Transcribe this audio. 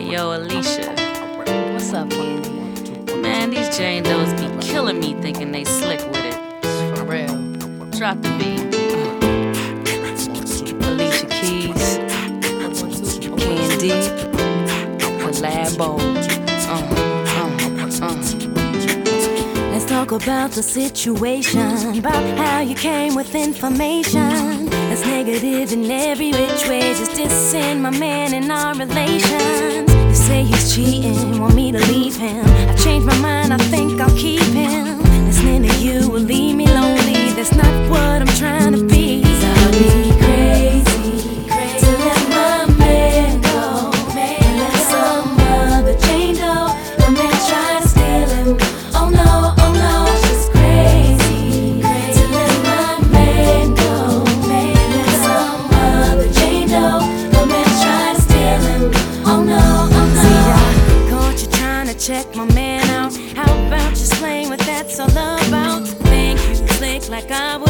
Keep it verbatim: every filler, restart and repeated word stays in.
Yo, Alicia. What's up, Candy? Man, these Jane Does be killing me thinking they slick with it. For real. Drop the beat. Alicia Keys, Candy, Collabo. Uh, uh, uh. Let's talk about the situation, about how you came with information that's negative in every which way, just dissing my man and our relations. You say he's cheating, want me to leave him. I changed my mind, I think I'll keep him. Listening to you will leave me lonely, that's not what I'm trying to be. I'll be crazy, crazy to let my man go, and let some other Jane Doe, the man try to steal him. Oh no, oh no, she's crazy, crazy to let my man go, and let some other Jane Doe, the man try to steal him. Oh no, oh no. See, I caught you trying to check my man out. How about just explain what that's all about? Think you slick like I would.